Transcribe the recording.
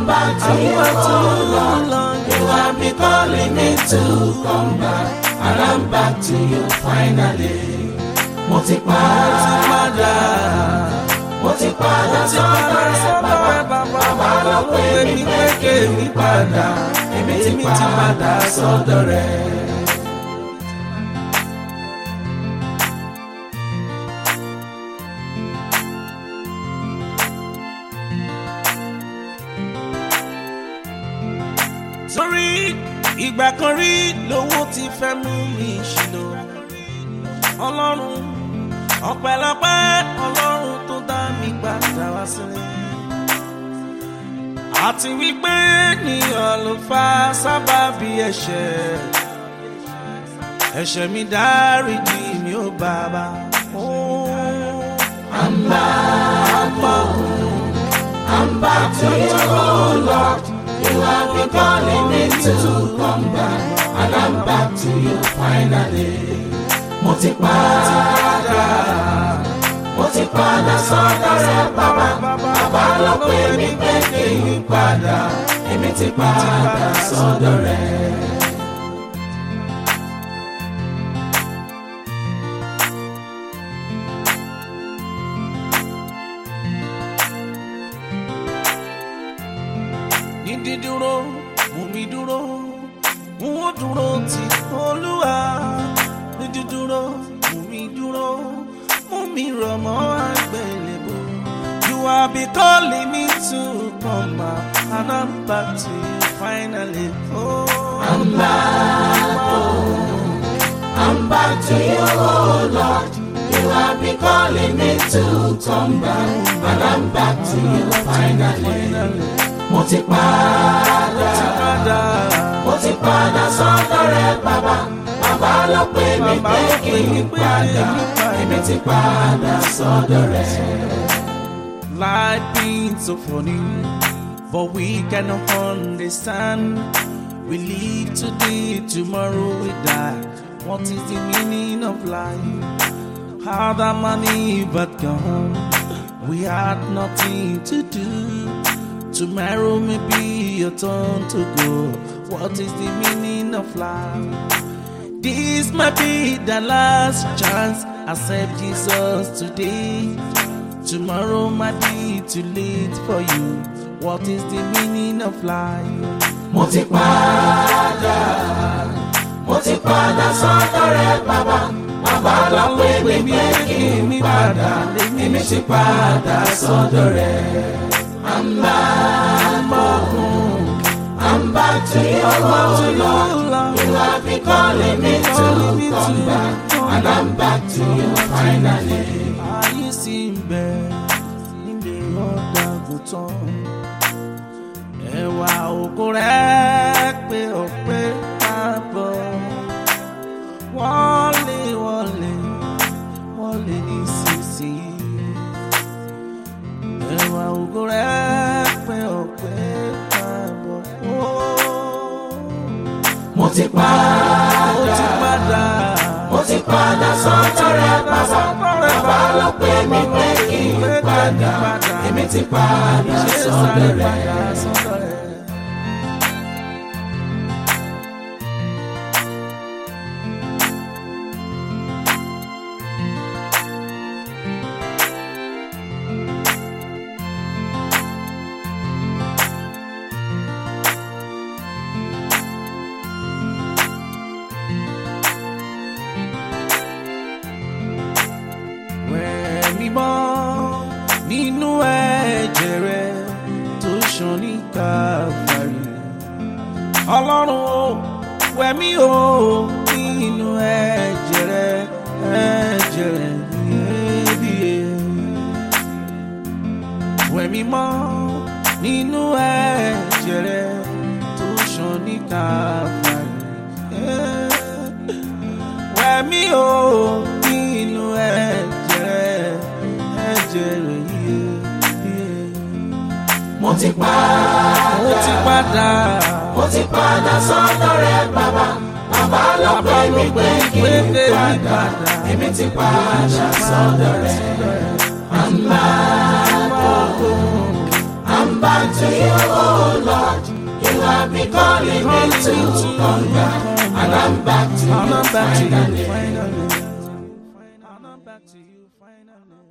back to you, oh Lord. You have been calling me to come back, and I'm back to you finally. Mo ti padà sọ́dọ̀ rẹ bàbá. Bàbá ló pè mí pé kémi padà, èmi ti padà sọ́dọ̀ rẹ. Sórí ìgbà kan rí lówó ti fẹ́ mú mi ṣìlò. Ọlọ́run ọpẹ́lọpẹ́ Ọlọ́run tó dá mi padà wá sílẹ̀. Àti wípé ènìyàn ló fà sábàbí ẹ̀ṣẹ̀ mi dáríjì mi ó bàbá. I'm back to you, oh Lord. You have been calling me to come back, and I'm back to you finally. Mo ti padà sọ́dọ̀ rẹ bàbá. Bàbá ló pè mí pé kí n padà, èmi ti padà sọ́dọ̀ rẹ. Dídúró mú mi dúró, n ó dúró ti Olúwa. Dídúró mú mi dúró, mú mi rọ̀ mọ́ àgbélébùú. You have been calling me to come back, and I'm back to you finally. I'm back to you, oh Lord. You have been calling me to come back, and I'm back to you finally. Mo ti padà sọ́dọ̀ rẹ bàbá. Bàbá ló pè mí pé kí n padà, èmi ti padà sọ́dọ̀ rẹ. Life being so funny, but we cannot understand. We live today, tomorrow we die. What is the meaning of life? How that money but gone, we had nothing to do. Tomorrow may be your turn to go. What is the meaning of life? This might be the last chance. Accept Jesus today. Tomorrow might be too late for you. What is the meaning of life? Mo ti padà sọ́dọ̀ rẹ bàbá. Bàbá ló pè mí pé kí n padà, èmi ti padà sọ́dọ̀ rẹ. I'm back to you, oh Lord. You have been calling me to come back, and I'm back to you finally. Ayé sì ń bẹ nílé ọ̀dàgùtàn. Ẹwà ògo rẹ̀ pé ọ̀pẹ káàbọ̀. Wọlé nísinsìnyí. Ẹwà ògo rẹ̀ pé ọ̀pẹ káàbọ̀. Mo ti padà sọ́dọ̀ rẹ bàbá. Bàbá ló pè mí pé kí n padà, èmi ti padà sọ́dọ̀ rẹ. Nínú ẹ̀jẹ̀ rẹ̀ tó ṣàn ní Kálífárì. Ọlọ́run ó wẹ̀ mí o nínú ẹ̀jẹ̀ rẹ̀ iyebíye. Wẹ̀ mí mọ́ nínú ẹ̀jẹ̀ rẹ̀ tó ṣàn ní Kálífárì. Wẹ̀ mí o nínú ẹ̀jẹ̀ rẹ̀ iyebíye. Mo ti padà sọ́dọ̀ rẹ bàbá. Bàbá ló pè mí pé kí n padà, èmi ti padà sọ́dọ̀ rẹ. I'm I'm back to you, oh Lord. You have been calling me to come back, and I'm back to you finally. I'm back to you finally.